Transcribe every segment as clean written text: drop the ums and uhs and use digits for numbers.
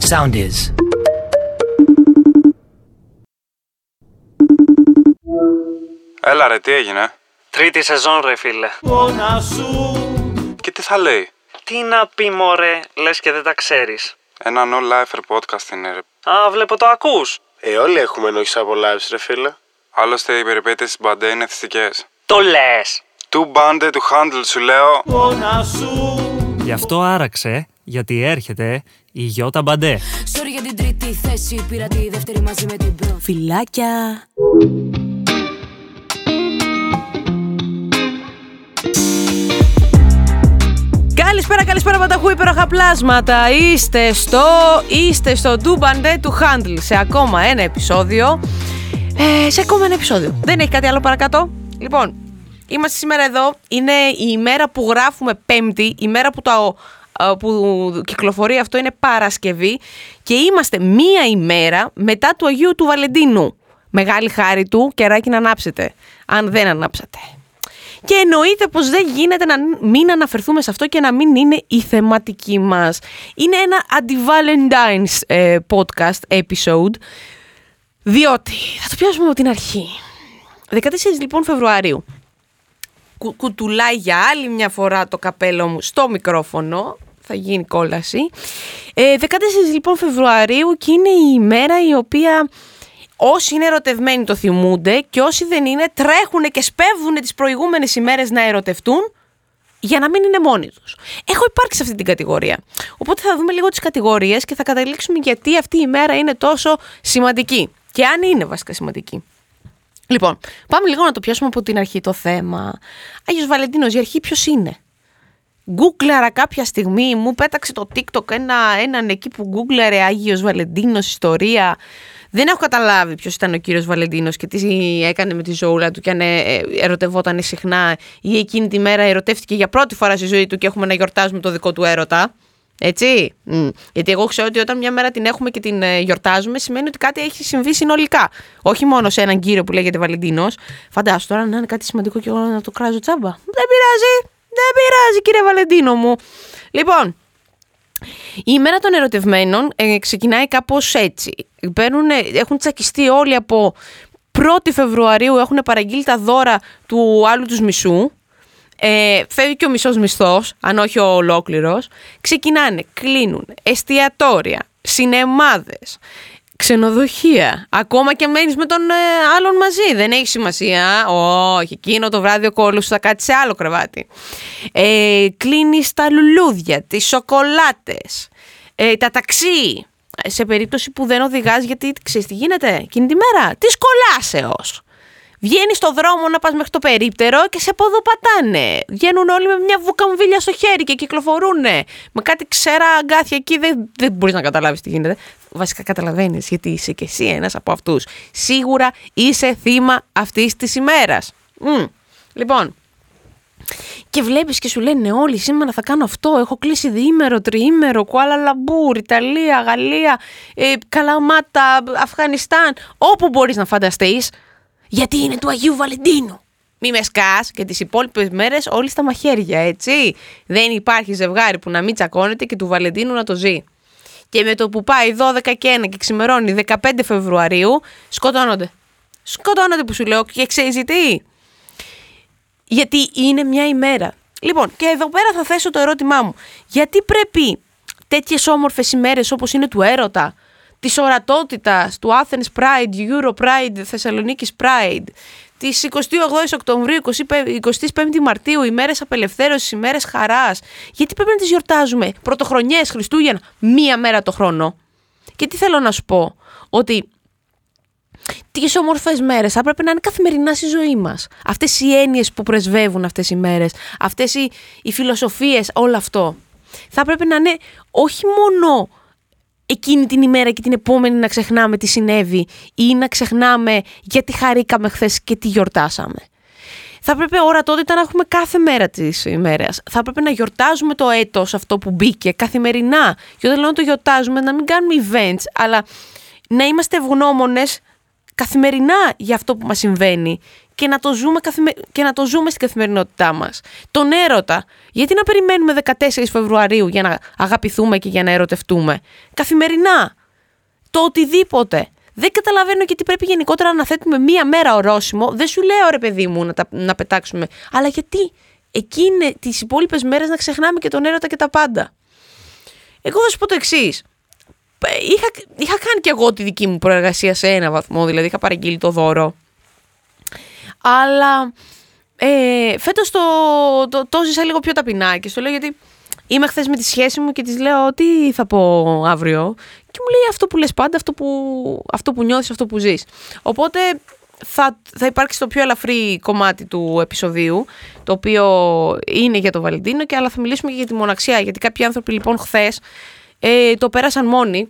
Sound is. Έλα ρε, τι έγινε? Τρίτη σεζόν ρε φίλε. Και τι θα λέει? Τι να πει μωρέ, λες και δεν τα ξέρεις. Ένα no lifer podcast είναι ρε. Α, βλέπω το ακούς. Όλοι έχουμε ενόχεις από lives ρε φίλε. Άλλωστε οι περιπέτειες της Μπαντέ είναι θυστικές. Το λες. Του μπάντε του handle σου λέω. Γι' αυτό άραξε, γιατί έρχεται η Γιώτα Μπαντέ. Sorry για την τρίτη θέση, πήρα τη δεύτερη μαζί με την πρώτη. Φιλάκια. Καλησπέρα πανταχού υπέροχα πλάσματα. Είστε στο Do Bande to Handle σε ακόμα ένα επεισόδιο. Δεν έχει κάτι άλλο παρακάτω. Λοιπόν, είμαστε σήμερα εδώ. Είναι η ημέρα που γράφουμε Πέμπτη. Η ημέρα που κυκλοφορεί αυτό είναι Παρασκευή. Και είμαστε μία ημέρα μετά του Αγίου του Βαλεντίνου. Μεγάλη χάρη του, κεράκι να ανάψετε. Αν δεν ανάψατε. Και εννοείται πως δεν γίνεται να μην αναφερθούμε σε αυτό και να μην είναι η θεματική μας. Είναι ένα anti-Valentine's podcast episode, διότι θα το πιάσουμε από την αρχή. 14 λοιπόν Φεβρουαρίου. Κουτουλάει για άλλη μια φορά το καπέλο μου στο μικρόφωνο. Θα γίνει κόλαση. 14 λοιπόν Φεβρουαρίου και είναι η ημέρα η οποία... Όσοι είναι ερωτευμένοι το θυμούνται και όσοι δεν είναι τρέχουν και σπέβδουν τις προηγούμενες ημέρες να ερωτευτούν για να μην είναι μόνοι τους. Έχω υπάρξει σε αυτή την κατηγορία. Οπότε θα δούμε λίγο τις κατηγορίες και θα καταλήξουμε γιατί αυτή η ημέρα είναι τόσο σημαντική. Και αν είναι βασικά σημαντική. Λοιπόν, πάμε λίγο να το πιάσουμε από την αρχή το θέμα. Άγιος Βαλεντίνος, η αρχή ποιος είναι? Γκούγκλαρα κάποια στιγμή, μου πέταξε το TikTok έναν εκεί που γκούγκλαρε Άγιος Βαλεντίνος ιστορία. Δεν έχω καταλάβει ποιος ήταν ο κύριος Βαλεντίνος και τι έκανε με τη ζωούλα του και αν ερωτευόταν συχνά ή εκείνη τη μέρα ερωτεύτηκε για πρώτη φορά στη ζωή του και έχουμε να γιορτάζουμε το δικό του έρωτα. Έτσι. Γιατί εγώ ξέρω ότι όταν μια μέρα την έχουμε και την γιορτάζουμε σημαίνει ότι κάτι έχει συμβεί συνολικά. Όχι μόνο σε έναν κύριο που λέγεται Βαλεντίνος. Φαντάσου τώρα να είναι κάτι σημαντικό και εγώ να το κράζω τσάμπα. Δεν πειράζει κύριε Βαλεντίνο μου. Λοιπόν. Η ημέρα των ερωτευμένων ξεκινάει κάπως έτσι. Έχουν τσακιστεί όλοι από 1η Φεβρουαρίου, έχουν παραγγείλει τα δώρα του άλλου τους μισού. Φεύγει και ο μισός μισθός, αν όχι ο ολόκληρος. Ξεκινάνε, κλείνουν εστιατόρια, σινεμάδες, ξενοδοχεία. Ακόμα και μένεις με τον άλλον μαζί. Δεν έχει σημασία. Όχι, εκείνο το βράδυ ο κόλλος θα κάτσει σε άλλο κρεβάτι. Κλείνεις τα λουλούδια, τις σοκολάτες, τα ταξί. Σε περίπτωση που δεν οδηγάς, γιατί ξέρεις τι γίνεται εκείνη τη μέρα? Της κολάσεως. Βγαίνεις στο δρόμο να πας μέχρι το περίπτερο και σε ποδοπατάνε. Βγαίνουν όλοι με μια βουκαμβίλια στο χέρι και κυκλοφορούνε. Με κάτι ξέρα αγκάθια εκεί δεν μπορείς να καταλάβεις τι γίνεται. Βασικά καταλαβαίνεις γιατί είσαι και εσύ ένας από αυτούς. Σίγουρα είσαι θύμα αυτής της ημέρας. Λοιπόν, και βλέπεις και σου λένε όλοι σήμερα θα κάνω αυτό. Έχω κλείσει διήμερο, τριήμερο, Κουάλα Λαμπούρ, Ιταλία, Γαλλία, Καλαμάτα, Αφγανιστάν. Όπου μπορείς να φανταστείς. Γιατί είναι του Αγίου Βαλεντίνου. Μη με σκάς και τις υπόλοιπες μέρες όλοι στα μαχαίρια, έτσι. Δεν υπάρχει ζευγάρι που να μην τσακώνεται και του Βαλεντίνου να το ζει. Και με το που πάει 12 και 1 και ξημερώνει 15 Φεβρουαρίου, σκοτώνονται. Σκοτώνονται που σου λέω και ξέρεις τι. Γιατί είναι μια ημέρα. Λοιπόν, και εδώ πέρα θα θέσω το ερώτημά μου. Γιατί πρέπει τέτοιες όμορφες ημέρες όπως είναι του έρωτα, της ορατότητας, του Athens Pride, Euro Pride, Θεσσαλονίκης Pride, της 28 Οκτωβρίου, 25 Μαρτίου, ημέρες απελευθέρωσης, ημέρες χαράς. Γιατί πρέπει να τις γιορτάζουμε πρωτοχρονιές, Χριστούγεννα, μία μέρα το χρόνο? Και τι θέλω να σου πω, ότι τις όμορφες μέρες θα πρέπει να είναι καθημερινά στη ζωή μας. Αυτές οι έννοιες που πρεσβεύουν αυτές οι μέρες, αυτές οι φιλοσοφίες, όλο αυτό. Θα πρέπει να είναι όχι μόνο εκείνη την ημέρα και την επόμενη να ξεχνάμε τι συνέβη ή να ξεχνάμε γιατί χαρήκαμε χθες και τι γιορτάσαμε. Θα πρέπει ορατότητα να έχουμε κάθε μέρα της ημέρας. Θα πρέπει να γιορτάζουμε το έτος αυτό που μπήκε καθημερινά. Και όταν λέω να το γιορτάζουμε, να μην κάνουμε events, αλλά να είμαστε ευγνώμονες καθημερινά για αυτό που μας συμβαίνει και να το ζούμε στην καθημερινότητά μας. Τον έρωτα. Γιατί να περιμένουμε 14 Φεβρουαρίου για να αγαπηθούμε και για να ερωτευτούμε? Καθημερινά. Το οτιδήποτε. Δεν καταλαβαίνω γιατί πρέπει γενικότερα να θέτουμε μία μέρα ορόσημο. Δεν σου λέω ρε παιδί μου να πετάξουμε. Αλλά γιατί εκείνη τις υπόλοιπες μέρες να ξεχνάμε και τον έρωτα και τα πάντα? Εγώ θα σου πω το εξής. Είχα κάνει κι εγώ τη δική μου προεργασία σε ένα βαθμό, δηλαδή είχα παραγγείλει το δώρο. Αλλά φέτος το ζήσα λίγο πιο ταπεινά και στο λέω γιατί είμαι χθες με τη σχέση μου και της λέω τι θα πω αύριο και μου λέει αυτό που λες πάντα, αυτό που νιώθεις, αυτό που ζεις. Οπότε θα υπάρξει το πιο ελαφρύ κομμάτι του επεισοδίου, το οποίο είναι για το Βαλεντίνο, αλλά θα μιλήσουμε και για τη μοναξιά, γιατί κάποιοι άνθρωποι λοιπόν χθες το πέρασαν μόνοι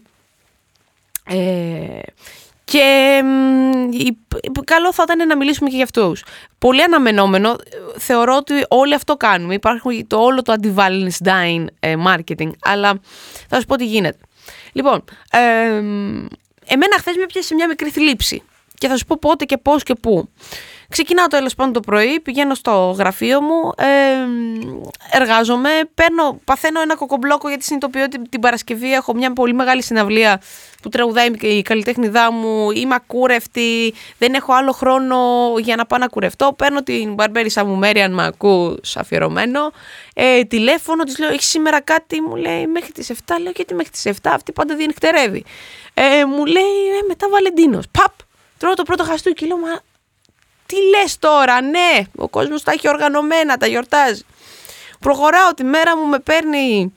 και καλό θα ήταν να μιλήσουμε και για αυτούς. Πολύ αναμενόμενο, θεωρώ ότι όλοι αυτό κάνουμε. Υπάρχει όλο το anti-Valentine marketing, αλλά θα σου πω τι γίνεται. Λοιπόν, εμένα χθες με έπιασε μια μικρή θλίψη και θα σου πω πότε και πώς και πού. Ξεκινάω τέλος πάντων το πρωί, πηγαίνω στο γραφείο μου, εργάζομαι, παθαίνω ένα κοκομπλόκο γιατί συνειδητοποιώ ότι την Παρασκευή έχω μια πολύ μεγάλη συναυλία που τραγουδάει η καλλιτέχνηδά μου, είμαι ακούρευτη, δεν έχω άλλο χρόνο για να πάω να κουρευτώ. Παίρνω την μπαρμπέρισα μου Μέρι, αν με ακούς, αφιερωμένο, τηλέφωνο, της λέω έχεις σήμερα κάτι? Μου λέει μέχρι τις 7, λέω γιατί μέχρι τις 7, αυτή πάντα διενυκτερεύει. Μου λέει μετά Βαλεντίνος, παπ, τρώω το πρώτο χαστούκι και λέω μα τι λες τώρα? Ναι, ο κόσμος τα έχει οργανωμένα, τα γιορτάζει. Προχωράω τη μέρα μου, με παίρνει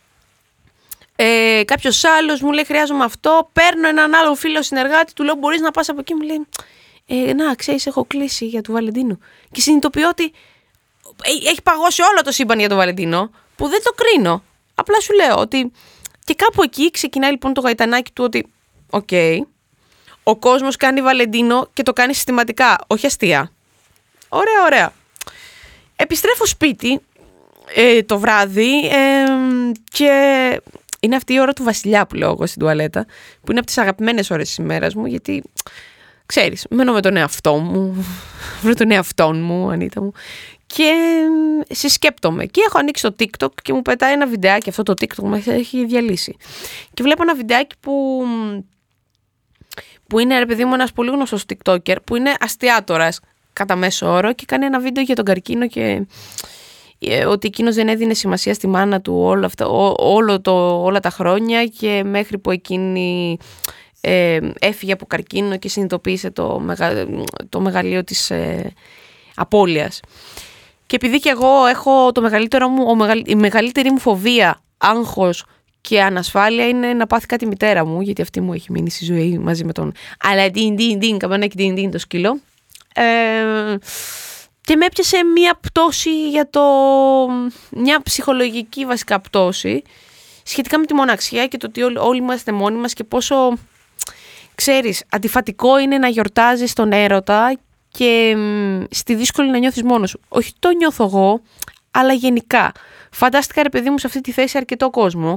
κάποιος άλλος, μου λέει χρειάζομαι αυτό. Παίρνω έναν άλλο φίλο συνεργάτη, του λέω μπορείς να πας από εκεί? Μου λέει να ξέρεις έχω κλείσει για του Βαλεντίνου. Και συνειδητοποιώ ότι έχει παγώσει όλο το σύμπαν για το Βαλεντίνο, που δεν το κρίνω. Απλά σου λέω ότι και κάπου εκεί ξεκινάει λοιπόν το γαϊτανάκι του ότι οκ, ο κόσμος κάνει Βαλεντίνο και το κάνει συστηματικά, όχι αστεία. Ωραία, ωραία. Επιστρέφω σπίτι το βράδυ και είναι αυτή η ώρα του Βασιλιά που λέω εγώ στην τουαλέτα, που είναι από τις αγαπημένες ώρες της ημέρας μου, γιατί ξέρεις, μένω με τον εαυτό μου, με τον εαυτόν μου, Ανίτα μου, και συσκέπτομαι. Και έχω ανοίξει το TikTok και μου πετάει ένα βιντεάκι, αυτό το TikTok μου έχει διαλύσει. Και βλέπω ένα βιντεάκι που είναι ρε παιδί μου ένας πολύ γνωστός TikToker, που είναι αστιάτορας κατά μέσο όρο και κάνει ένα βίντεο για τον καρκίνο και ότι εκείνος δεν έδινε σημασία στη μάνα του όλα τα χρόνια και μέχρι που εκείνη έφυγε από καρκίνο και συνειδητοποίησε το μεγαλείο της απώλειας. Και επειδή και εγώ έχω η μεγαλύτερη μου φοβία, άγχος και ανασφάλεια είναι να πάθει κάτι η μητέρα μου, γιατί αυτή μου έχει μείνει στη ζωή μαζί με τον Αλαντίν, καμπανάκι το σκύλο. Και με έπιασε μια πτώση μια ψυχολογική βασικά πτώση σχετικά με τη μοναξιά και το ότι όλοι είμαστε μόνοι μας και πόσο, ξέρεις, αντιφατικό είναι να γιορτάζεις τον έρωτα και στη δύσκολη να νιώθεις μόνος σου. Όχι το νιώθω εγώ, αλλά γενικά. Φαντάστηκα ρε παιδί μου σε αυτή τη θέση αρκετό κόσμο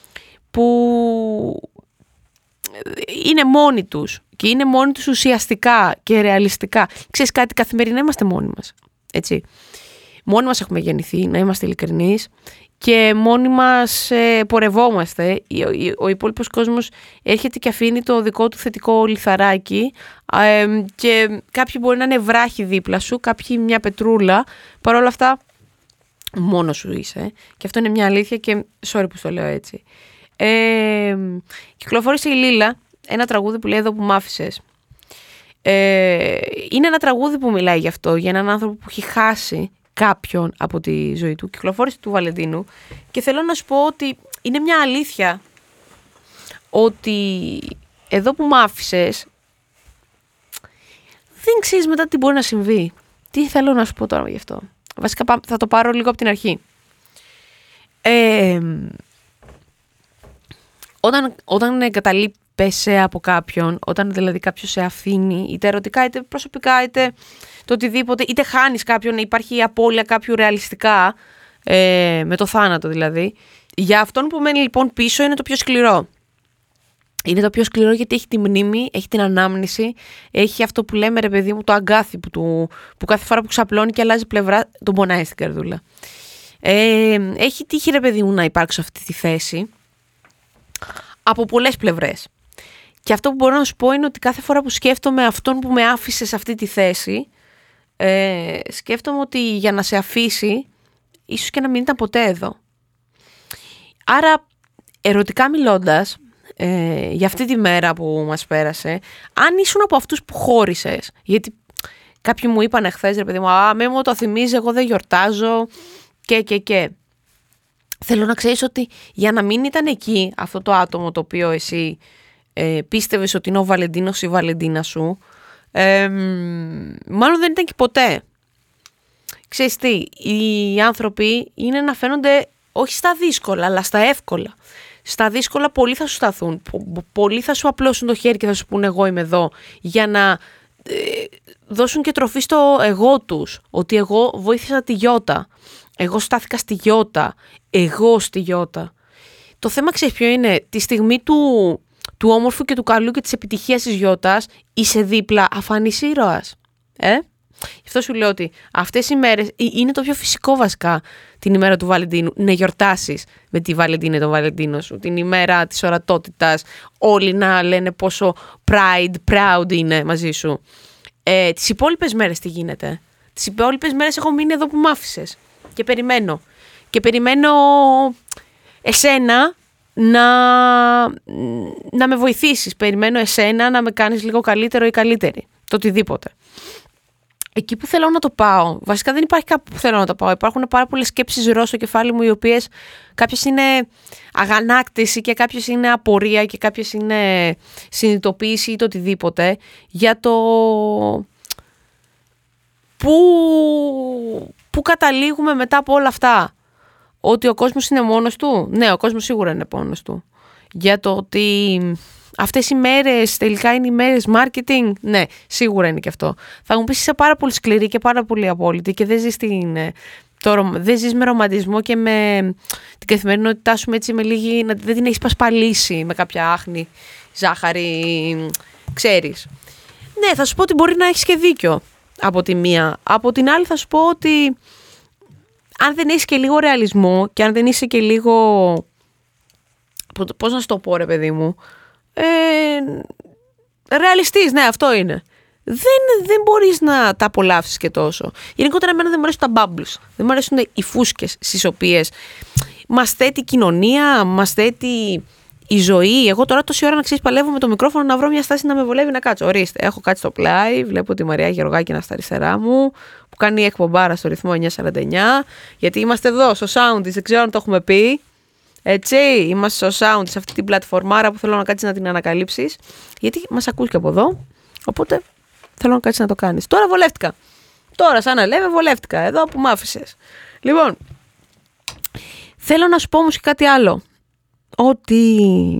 που είναι μόνοι τους και είναι μόνοι τους ουσιαστικά και ρεαλιστικά. Ξέρεις κάτι, καθημερινά είμαστε μόνοι μας, έτσι. Μόνοι μας έχουμε γεννηθεί, να είμαστε ειλικρινείς, και μόνοι μας πορευόμαστε. Ο υπόλοιπος κόσμος έρχεται και αφήνει το δικό του θετικό λιθαράκι και κάποιοι μπορεί να είναι βράχοι δίπλα σου, κάποιοι μια πετρούλα. Παρ' όλα αυτά μόνος σου είσαι και αυτό είναι μια αλήθεια και sorry που το λέω έτσι. Κυκλοφόρησε η Λίλα ένα τραγούδι που λέει «Εδώ που μ' άφησες». Είναι ένα τραγούδι που μιλάει γι' αυτό, για έναν άνθρωπο που έχει χάσει κάποιον από τη ζωή του. Κυκλοφόρησε του Βαλεντίνου και θέλω να σου πω ότι είναι μια αλήθεια ότι εδώ που μ' άφησες δεν ξέρεις μετά τι μπορεί να συμβεί. Τι θέλω να σου πω τώρα γι' αυτό? Βασικά θα το πάρω λίγο από την αρχή. Όταν εγκαταλείπεσαι από κάποιον, όταν δηλαδή κάποιος σε αφήνει, είτε ερωτικά είτε προσωπικά είτε το οτιδήποτε, είτε χάνεις κάποιον, υπάρχει η απώλεια κάποιου ρεαλιστικά, με το θάνατο δηλαδή. Για αυτόν που μένει λοιπόν πίσω είναι το πιο σκληρό. Είναι το πιο σκληρό γιατί έχει τη μνήμη, έχει την ανάμνηση, έχει αυτό που λέμε ρε παιδί μου το αγκάθι που κάθε φορά που ξαπλώνει και αλλάζει πλευρά τον πονάει στην καρδούλα. Έχει τύχει ρε παιδί μου να υπάρξω αυτή τη θέση από πολλές πλευρές. Και αυτό που μπορώ να σου πω είναι ότι κάθε φορά που σκέφτομαι αυτόν που με άφησε σε αυτή τη θέση, σκέφτομαι ότι για να σε αφήσει ίσως και να μην ήταν ποτέ εδώ. Άρα ερωτικά μιλώντας, για αυτή τη μέρα που μας πέρασε, αν ήσουν από αυτούς που χώρισες, γιατί κάποιοι μου είπαν χθες ρε παιδί μου, με μου το θυμίζει, εγώ δεν γιορτάζω και θέλω να ξέρεις ότι για να μην ήταν εκεί αυτό το άτομο το οποίο εσύ πίστευες ότι είναι ο Βαλεντίνος ή η Βαλεντίνα σου, μάλλον δεν ήταν και ποτέ. Ξέρεις τι, οι άνθρωποι είναι να φαίνονται όχι στα δύσκολα αλλά στα εύκολα. Στα δύσκολα πολλοί θα σου σταθούν, πολλοί θα σου απλώσουν το χέρι και θα σου πούνε εγώ είμαι εδώ, για να δώσουν και τροφή στο εγώ τους, ότι εγώ βοήθησα τη Γιώτα, εγώ στάθηκα στη Γιώτα, εγώ στη Γιώτα. Το θέμα ξέρεις ποιο είναι, τη στιγμή του όμορφου και του καλού και της επιτυχίας της Γιώτας είσαι δίπλα αφανής ήρωας. Γι' αυτό σου λέω ότι αυτές οι μέρες είναι το πιο φυσικό βασικά την ημέρα του Βαλεντίνου να γιορτάσεις με τη Βαλεντίνα τον Βαλεντίνο σου, την ημέρα της ορατότητας, όλοι να λένε πόσο proud είναι μαζί σου. Τις υπόλοιπες μέρες τι γίνεται? Τις υπόλοιπες μέρες έχω μείνει εδώ που μ' άφησες και περιμένω. Και περιμένω εσένα να με βοηθήσεις, περιμένω εσένα να με κάνεις λίγο καλύτερο ή καλύτερη, το οτιδήποτε. Εκεί που θέλω να το πάω, βασικά δεν υπάρχει κάπου που θέλω να το πάω. Υπάρχουν πάρα πολλές σκέψεις ροζ στο κεφάλι μου, οι οποίες κάποιες είναι αγανάκτηση και κάποιες είναι απορία και κάποιες είναι συνειδητοποίηση ή το οτιδήποτε για το πού καταλήγουμε μετά από όλα αυτά. Ότι ο κόσμος είναι μόνος του. Ναι, ο κόσμος σίγουρα είναι μόνος του. Για το ότι αυτές οι μέρες τελικά είναι οι μέρες marketing. Ναι, σίγουρα είναι και αυτό. Θα μου πεις είσαι πάρα πολύ σκληρή και πάρα πολύ απόλυτη και δεν ζεις με ρομαντισμό και με την καθημερινότητά σου έτσι με λίγη, δεν την έχεις πασπαλίσει με κάποια άχνη, ζάχαρη, ξέρεις. Ναι, θα σου πω ότι μπορεί να έχεις και δίκιο από τη μία. Από την άλλη θα σου πω ότι αν δεν έχεις και λίγο ρεαλισμό και αν δεν είσαι και λίγο, πώς να σου το πω ρε παιδί μου, ρεαλιστής, ναι αυτό είναι. Δεν μπορείς να τα απολαύσεις και τόσο. Γενικότερα εμένα δεν μου αρέσουν τα bubbles. Δεν μου αρέσουν οι φούσκες στις οποίες μας θέτει η κοινωνία, μας θέτει η ζωή. Εγώ τώρα τόση ώρα να ξέρεις παλεύω με το μικρόφωνο να βρω μια στάση να με βολεύει να κάτσω. Ορίστε, έχω κάτσει στο πλάι, βλέπω τη Μαρία Γεωργάκηνα στα αριστερά μου που κάνει εκπομπάρα στο ρυθμό 949, γιατί είμαστε εδώ στο Sound, δεν ξέρω αν το έχουμε πει. Έτσι, είμαστε στο Sound, σε αυτή την πλατφορμάρα που θέλω να κάτσεις να την ανακαλύψεις, γιατί μας ακούς και από εδώ, οπότε θέλω να κάτσεις να το κάνεις. Τώρα βολεύτηκα. Τώρα, σαν να λέμε, βολεύτηκα εδώ που μ' άφησες. Λοιπόν, θέλω να σου πω όμως και κάτι άλλο. Ότι...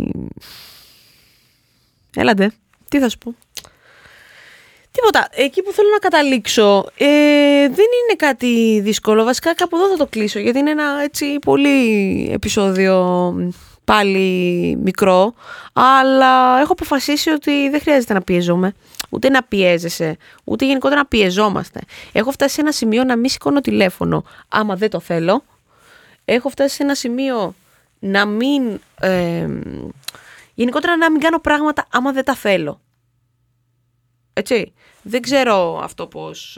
Έλατε, τι θα σου πω. Τίποτα, εκεί που θέλω να καταλήξω δεν είναι κάτι δύσκολο. Βασικά κάπου εδώ θα το κλείσω, γιατί είναι ένα έτσι πολύ επεισόδιο πάλι μικρό, αλλά έχω αποφασίσει ότι δεν χρειάζεται να πιεζόμαι, ούτε να πιέζεσαι, ούτε γενικότερα να πιεζόμαστε. Έχω φτάσει σε ένα σημείο να μην σηκώνω τηλέφωνο άμα δεν το θέλω. Έχω φτάσει σε ένα σημείο να μην γενικότερα να μην κάνω πράγματα άμα δεν τα θέλω. Έτσι, δεν ξέρω αυτό πώς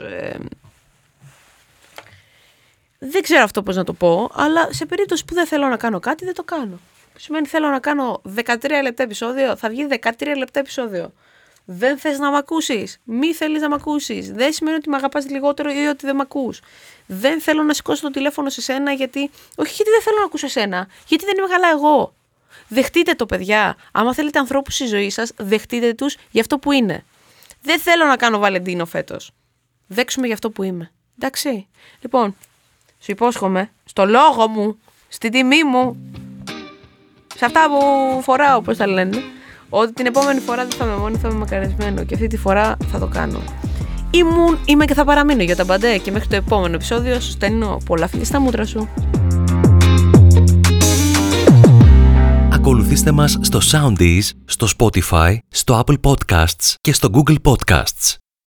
δεν ξέρω αυτό πώς να το πω, αλλά σε περίπτωση που δεν θέλω να κάνω κάτι δεν το κάνω. Σημαίνει θέλω να κάνω 13 λεπτά επεισόδιο, θα βγει 13 λεπτά επεισόδιο. Δεν θες να μ' ακούσεις, μη θέλεις να μ' ακούσεις. Δεν σημαίνει ότι μ' αγαπάς λιγότερο ή ότι δεν μ' ακούς. Δεν θέλω να σηκώσω το τηλέφωνο σε σένα γιατί, όχι γιατί δεν θέλω να ακούσω εσένα, γιατί δεν είμαι καλά εγώ. Δεχτείτε το παιδιά, άμα θέλετε ανθρώπους στη ζωή σας, δεχτείτε τους για αυτό που είναι. Δεν θέλω να κάνω Βαλεντίνο φέτος. Δέξουμε για αυτό που είμαι. Εντάξει. Λοιπόν, σου υπόσχομαι, στο λόγο μου, στη τιμή μου, σε αυτά που φοράω, πώς τα λένε, ότι την επόμενη φορά δεν θα είμαι μόνη, θα είμαι μακαρισμένο και αυτή τη φορά θα το κάνω. Είμαι και θα παραμείνω για τα μπαντέ και μέχρι το επόμενο επεισόδιο σου στέλνω πολλά φιλιά στα μούτρα σου. Ακολουθήστε μας στο Soundees, στο Spotify, στο Apple Podcasts και στο Google Podcasts.